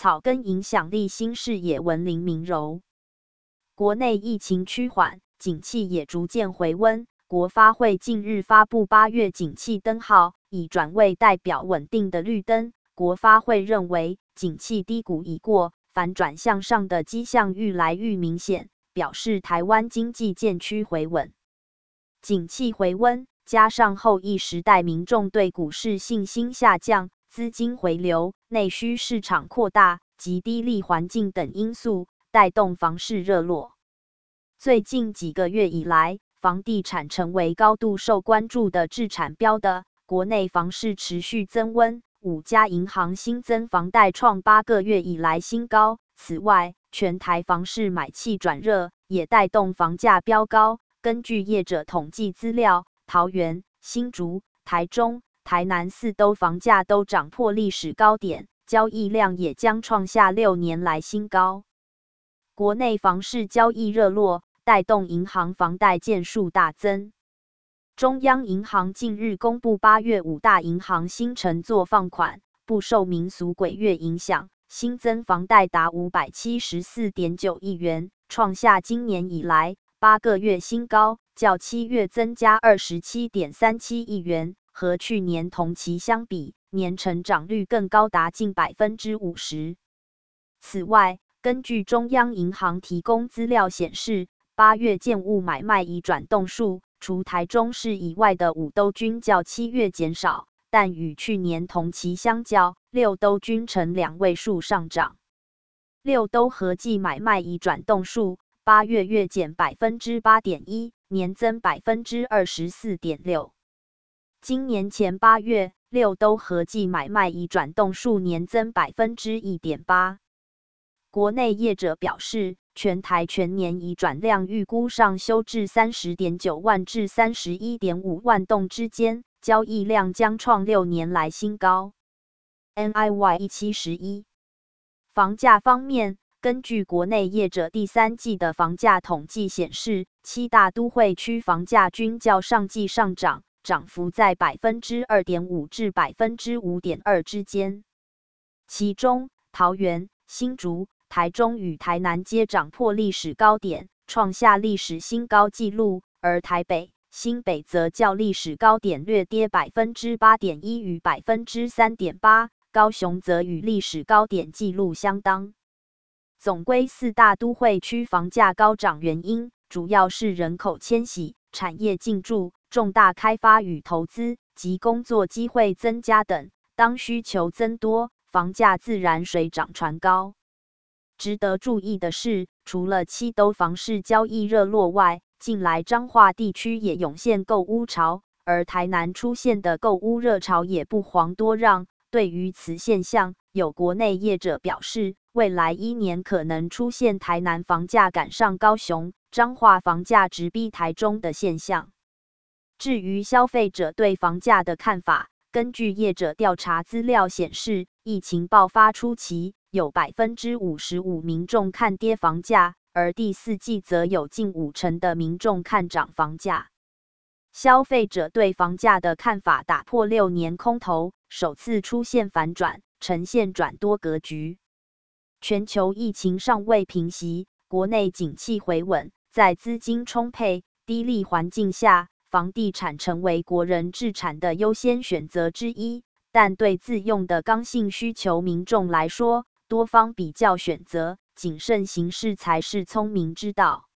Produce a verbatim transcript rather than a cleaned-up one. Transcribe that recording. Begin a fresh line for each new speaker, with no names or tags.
草根影响力新视野文林明柔。国内疫情趋缓，景气也逐渐回温。国发会近日发布八月景气灯号，已转为代表稳定的绿灯。国发会认为，景气低谷已过，反转向上的迹象愈来愈明显，表示台湾经济渐趋回稳。景气回温，加上后疫时代民众对股市信心下降、资金回流、内需市场扩大及低利环境等因素，带动房市热络。最近几个月以来，房地产成为高度受关注的置产标的，国内房市持续增温，五家银行新增房贷创八个月以来新高。此外，全台房市买气转热，也带动房价飙高。根据业者统计资料，桃园、新竹、台中、台南四都房价都涨破历史高点，交易量也将创下六年来新高。国内房市交易热络，带动银行房贷件数大增。中央银行近日公布八月五大银行新承做放款，不受民俗鬼月影响，新增房贷达 五百七十四点九亿元，创下今年以来八个月新高，较七月增加 二十七点三七亿元，和去年同期相比，年成长率更高达近 百分之五十。此外，根据中央银行提供资料显示，八月建物买卖移转栋数，除台中市以外的五都均较七月减少，但与去年同期相较，六都均呈两位数上涨。六都合计买卖移转栋数，八月月减 百分之八点一， 年增 百分之二十四点六。今年前八月，六都合计买卖移转栋数年增 百分之一点八。国内业者表示，全台全年移转量预估上修至 三十点九万至 三十一点五万栋之间，交易量将创六年来新高。N I Y 一七十一。房价方面，根据国内业者第三季的房价统计显示，七大都会区房价均较上季上涨，涨幅在 百分之二点五 至 百分之五点二 之间。其中，桃园、新竹、台中与台南皆涨破历史高点，创下历史新高纪录，而台北、新北则较历史高点略跌 百分之八点一 与 百分之三点八， 高雄则与历史高点纪录相当。总归四大都会区房价高涨原因，主要是人口迁徙、产业进驻、重大开发与投资及工作机会增加等，当需求增多，房价自然水涨船高。值得注意的是，除了七都房市交易热络外，近来彰化地区也涌现购屋潮，而台南出现的购屋热潮也不遑多让。对于此现象，有国内业者表示，未来一年可能出现台南房价赶上高雄、彰化房价直逼台中的现象。至于消费者对房价的看法，根据业者调查资料显示，疫情爆发初期，有 百分之五十五 民众看跌房价，而第四季则有近五成的民众看涨房价。消费者对房价的看法打破六年空头，首次出现反转，呈现转多格局。全球疫情尚未平息，国内景气回稳，在资金充沛、低利环境下，房地产成为国人置产的优先选择之一。但对自用的刚性需求民众来说，多方比较选择，谨慎行事才是聪明之道。